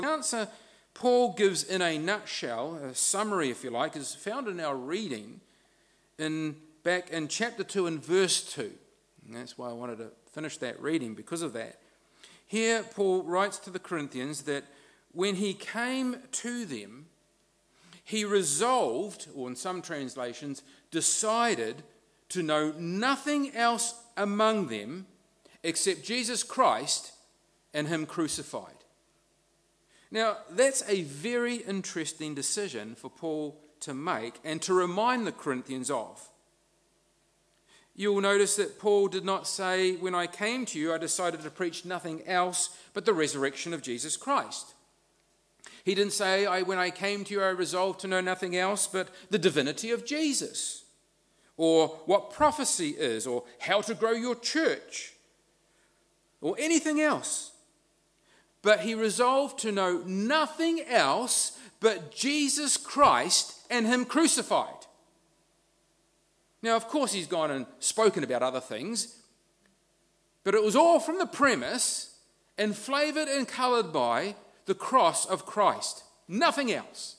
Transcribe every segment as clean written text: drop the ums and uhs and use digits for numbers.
The answer Paul gives in a nutshell, a summary if you like, is found in our reading back in chapter 2 and verse 2. And that's why I wanted to finish that reading, because of that. Here Paul writes to the Corinthians that when he came to them, he resolved, or in some translations, decided to know nothing else among them except Jesus Christ and him crucified. Now, that's a very interesting decision for Paul to make and to remind the Corinthians of. You'll notice that Paul did not say, when I came to you, I decided to preach nothing else but the resurrection of Jesus Christ. He didn't say, when I came to you, I resolved to know nothing else but the divinity of Jesus, or what prophecy is, or how to grow your church, or anything else. But he resolved to know nothing else but Jesus Christ and him crucified. Now, of course, he's gone and spoken about other things, but it was all from the premise and flavoured and coloured by the cross of Christ. Nothing else.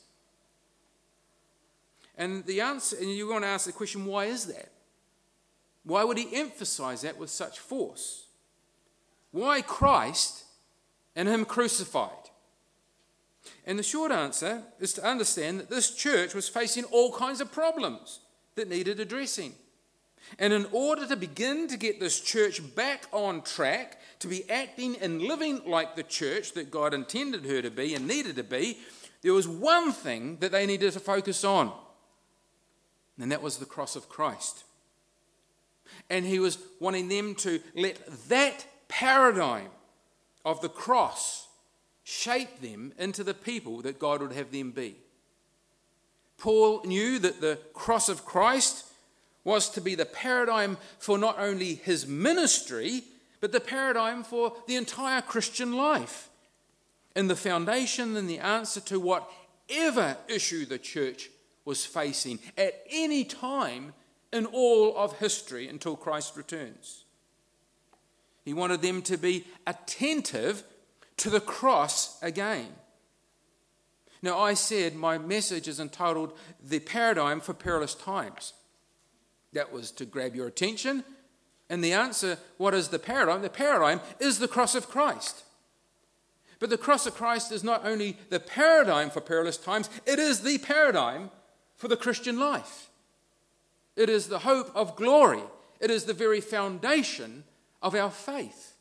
And the answer, and you're going to ask the question, why is that? Why would he emphasise that with such force? Why Christ and him crucified? And the short answer is to understand that this church was facing all kinds of problems that needed addressing. And in order to begin to get this church back on track, to be acting and living like the church that God intended her to be and needed to be, there was one thing that they needed to focus on, and that was the cross of Christ. And he was wanting them to let that paradigm of the cross shape them into the people that God would have them be. Paul knew that the cross of Christ was to be the paradigm for not only his ministry, but the paradigm for the entire Christian life, and the foundation and the answer to whatever issue the church was facing at any time in all of history until Christ returns. He wanted them to be attentive to the cross again. Now, I said my message is entitled The Paradigm for Perilous Times. That was to grab your attention. And the answer, what is the paradigm? The paradigm is the cross of Christ. But the cross of Christ is not only the paradigm for perilous times, it is the paradigm for the Christian life. It is the hope of glory. It is the very foundation of our faith.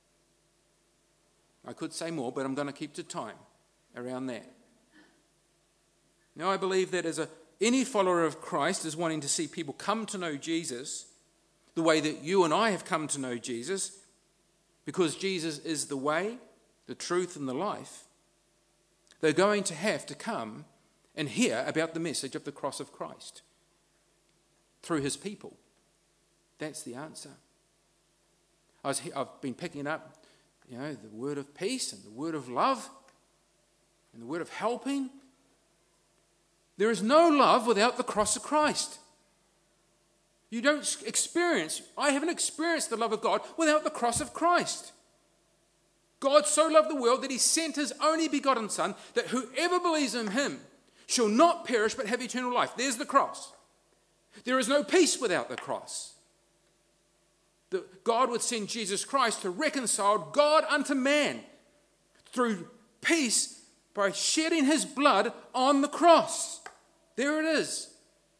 I could say more, but I'm going to keep to time around that. Now, I believe that any follower of Christ is wanting to see people come to know Jesus the way that you and I have come to know Jesus, because Jesus is the way, the truth, and the life. They're going to have to come and hear about the message of the cross of Christ through his people. That's the answer. I've been picking up, the word of peace and the word of love and the word of helping. There is no love without the cross of Christ. I haven't experienced the love of God without the cross of Christ. God so loved the world that he sent his only begotten Son, that whoever believes in him shall not perish but have eternal life. There's the cross. There is no peace without the cross. That God would send Jesus Christ to reconcile God unto man through peace by shedding his blood on the cross. There it is.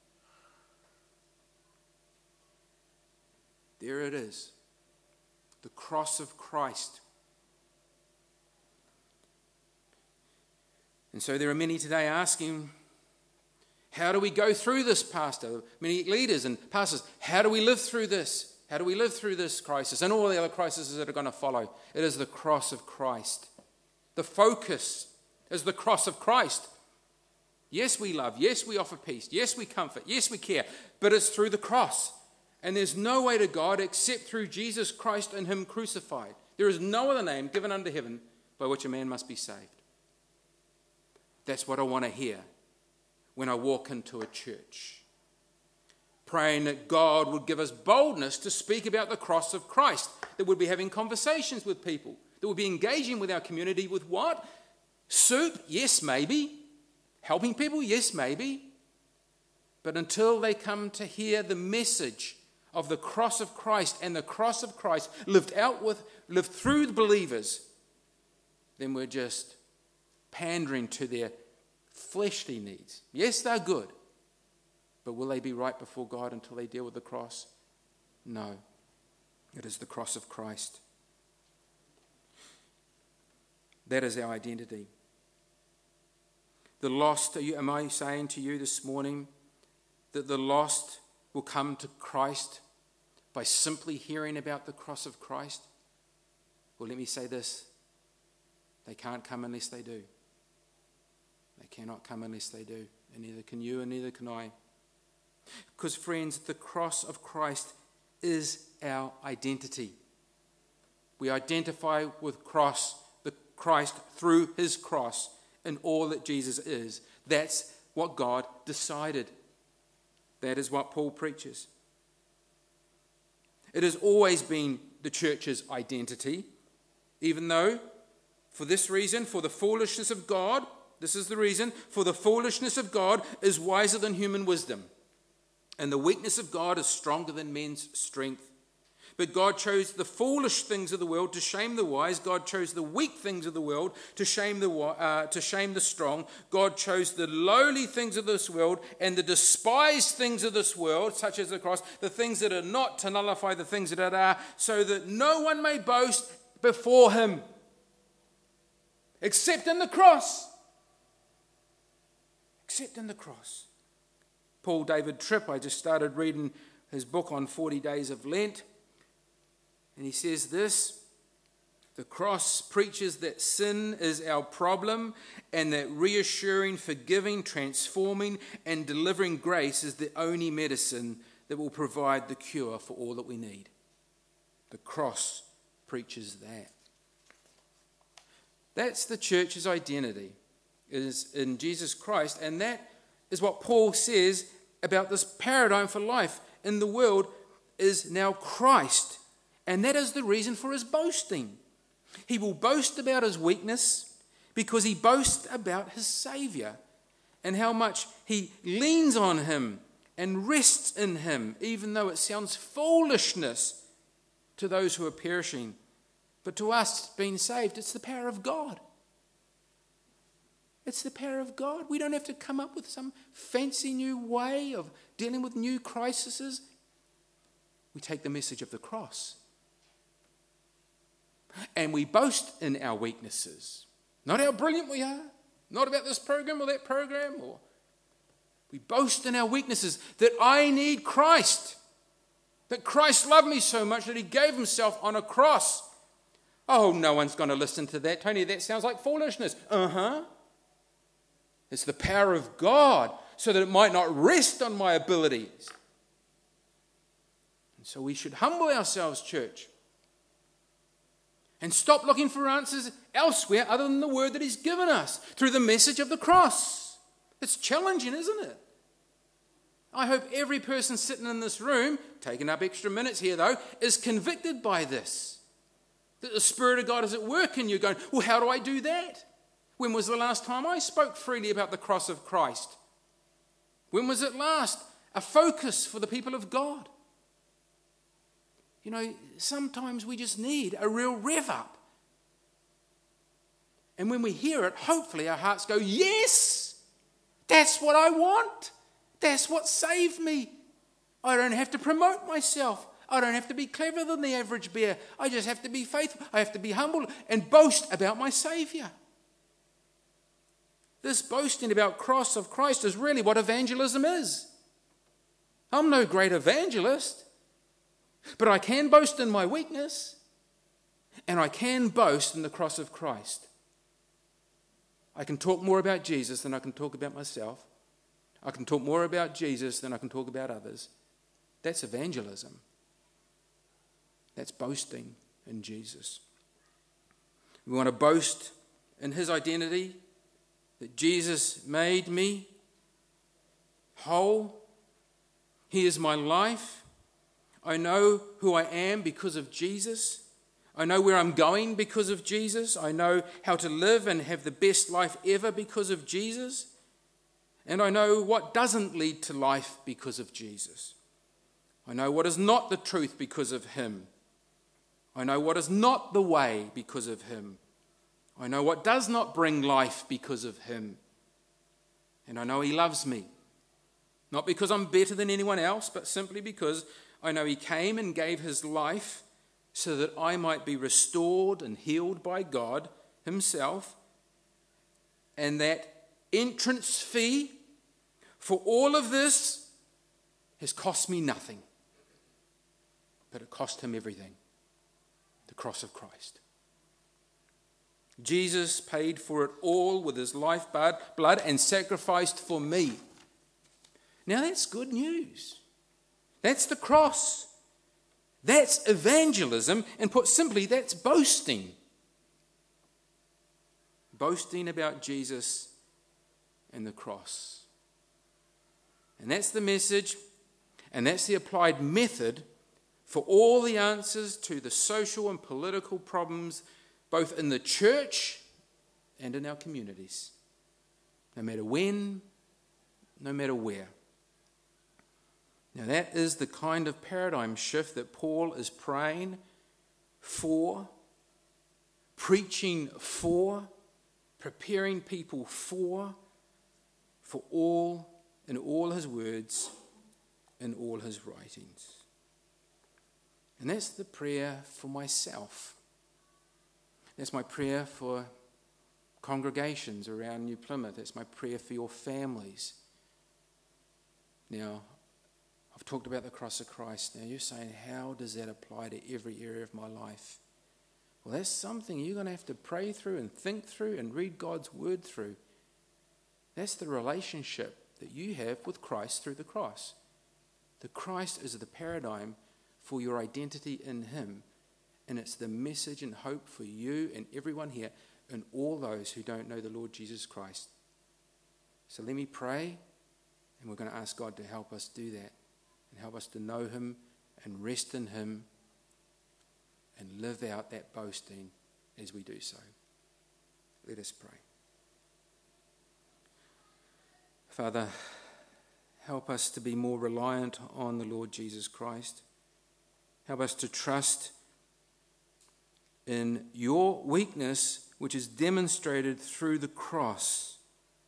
There it is. The cross of Christ. And so there are many today asking, how do we go through this, Pastor? Many leaders and pastors, how do we live through this? How do we live through this crisis and all the other crises that are going to follow? It is the cross of Christ. The focus is the cross of Christ. Yes, we love. Yes, we offer peace. Yes, we comfort. Yes, we care. But it's through the cross. And there's no way to God except through Jesus Christ and him crucified. There is no other name given under heaven by which a man must be saved. That's what I want to hear when I walk into a church. Praying that God would give us boldness to speak about the cross of Christ, that we'd be having conversations with people, that we'd be engaging with our community with what? Soup? Yes, maybe. Helping people? Yes, maybe. But until they come to hear the message of the cross of Christ and the cross of Christ lived through the believers, then we're just pandering to their fleshly needs. Yes, they're good, but will they be right before God until they deal with the cross? No. It is the cross of Christ. That is our identity. The lost, am I saying to you this morning that the lost will come to Christ by simply hearing about the cross of Christ? Well, let me say this. They can't come unless they do. They cannot come unless they do. And neither can you and neither can I. Because, friends, the cross of Christ is our identity. We identify with Christ through his cross and all that Jesus is. That's what God decided. That is what Paul preaches. It has always been the church's identity, even though, for this reason, for the foolishness of God, this is the reason, for the foolishness of God is wiser than human wisdom, and the weakness of God is stronger than men's strength. But God chose the foolish things of the world to shame the wise. God chose the weak things of the world to shame the strong. God chose the lowly things of this world and the despised things of this world, such as the cross, the things that are not, to nullify the things that are, so that no one may boast before him, except in the cross. Except in the cross. Paul David Tripp, I just started reading his book on 40 Days of Lent. And he says this: the cross preaches that sin is our problem and that reassuring, forgiving, transforming, and delivering grace is the only medicine that will provide the cure for all that we need. The cross preaches that. That's the church's identity, is in Jesus Christ, and that is what Paul says about this paradigm for life in the world is now Christ. And that is the reason for his boasting. He will boast about his weakness because he boasts about his Saviour and how much he leans on him and rests in him, even though it sounds foolishness to those who are perishing. But to us being saved, it's the power of God. It's the power of God. We don't have to come up with some fancy new way of dealing with new crises. We take the message of the cross. And we boast in our weaknesses. Not how brilliant we are. Not about this program or that program. We boast in our weaknesses, that I need Christ. That Christ loved me so much that he gave himself on a cross. Oh, no one's going to listen to that. Tony, that sounds like foolishness. It's the power of God so that it might not rest on my abilities. And so we should humble ourselves, church. And stop looking for answers elsewhere other than the word that he's given us through the message of the cross. It's challenging, isn't it? I hope every person sitting in this room, taking up extra minutes here though, is convicted by this. That the Spirit of God is at work in you going, well, how do I do that? When was the last time I spoke freely about the cross of Christ? When was it last a focus for the people of God? You know, sometimes we just need a real rev up. And when we hear it, hopefully our hearts go, yes, that's what I want. That's what saved me. I don't have to promote myself. I don't have to be cleverer than the average bear. I just have to be faithful. I have to be humble and boast about my Saviour. This boasting about cross of Christ is really what evangelism is. I'm no great evangelist. But I can boast in my weakness, and I can boast in the cross of Christ. I can talk more about Jesus than I can talk about myself. I can talk more about Jesus than I can talk about others. That's evangelism. That's boasting in Jesus. We want to boast in his identity, that Jesus made me whole. He is my life. I know who I am because of Jesus. I know where I'm going because of Jesus. I know how to live and have the best life ever because of Jesus. And I know what doesn't lead to life because of Jesus. I know what is not the truth because of him. I know what is not the way because of him. I know what does not bring life because of him. And I know he loves me. Not because I'm better than anyone else, but simply because I know he came and gave his life so that I might be restored and healed by God himself. And that entrance fee for all of this has cost me nothing. But it cost him everything. The cross of Christ. Jesus paid for it all with his life blood and sacrificed for me. Now that's good news. That's the cross. That's evangelism, and put simply, that's boasting. Boasting about Jesus and the cross. And that's the message, and that's the applied method for all the answers to the social and political problems, both in the church and in our communities. No matter when, no matter where. Now that is the kind of paradigm shift that Paul is praying for, preaching for, preparing people for all, in all his words, in all his writings. And that's the prayer for myself. That's my prayer for congregations around New Plymouth. That's my prayer for your families. Now, I've talked about the cross of Christ. Now you're saying, how does that apply to every area of my life? Well, that's something you're going to have to pray through and think through and read God's word through. That's the relationship that you have with Christ through the cross. The Christ is the paradigm for your identity in him. And it's the message and hope for you and everyone here and all those who don't know the Lord Jesus Christ. So let me pray, and we're going to ask God to help us do that and help us to know him and rest in him and live out that boasting as we do so. Let us pray. Father, help us to be more reliant on the Lord Jesus Christ. Help us to trust in your weakness, which is demonstrated through the cross.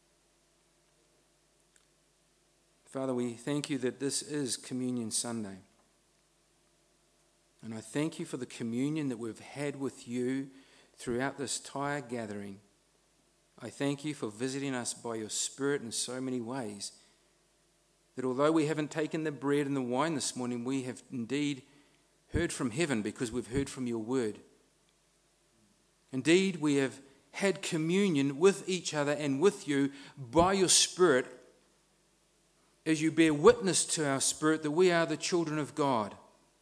Father, we thank you that this is Communion Sunday. And I thank you for the communion that we've had with you throughout this entire gathering. I thank you for visiting us by your Spirit in so many ways, that although we haven't taken the bread and the wine this morning, we have indeed heard from heaven because we've heard from your word. Indeed, we have had communion with each other and with you by your Spirit as you bear witness to our spirit that we are the children of God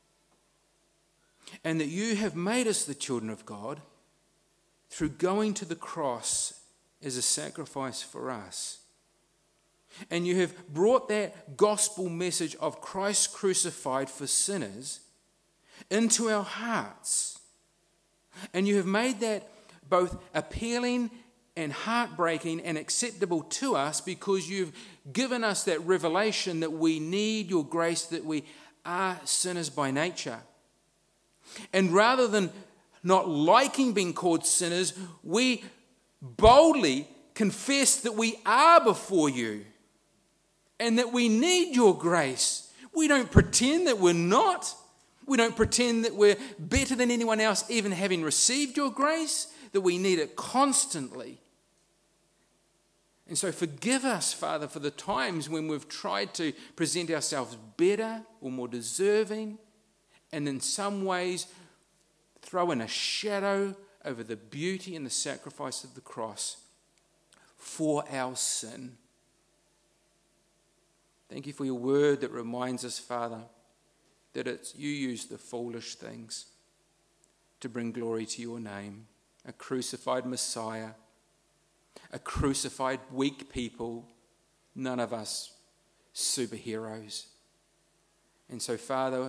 and that you have made us the children of God through going to the cross as a sacrifice for us. And you have brought that gospel message of Christ crucified for sinners into our hearts. And you have made that both appealing and heartbreaking and acceptable to us because you've given us that revelation that we need your grace, that we are sinners by nature. And rather than not liking being called sinners, we boldly confess that we are before you and that we need your grace. We don't pretend that we're not. We don't pretend that we're better than anyone else, even having received your grace, that we need it constantly. And so forgive us, Father, for the times when we've tried to present ourselves better or more deserving, and in some ways throw in a shadow over the beauty and the sacrifice of the cross for our sin. Thank you for your word that reminds us, Father, that it's you use the foolish things to bring glory to your name. A crucified Messiah, a crucified weak people, none of us superheroes. And so, Father,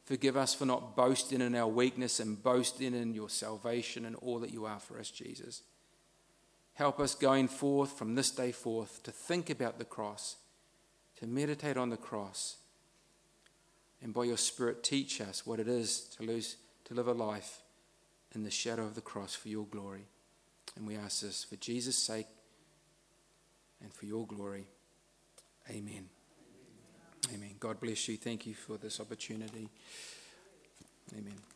Forgive us for not boasting in our weakness and boasting in your salvation and all that you are for us, Jesus. Help us going forth from this day forth to think about the cross, to meditate on the cross, and by your Spirit teach us what it is to live a life in the shadow of the cross for your glory. And we ask this for Jesus' sake and for your glory. Amen. Amen. God bless you. Thank you for this opportunity. Amen.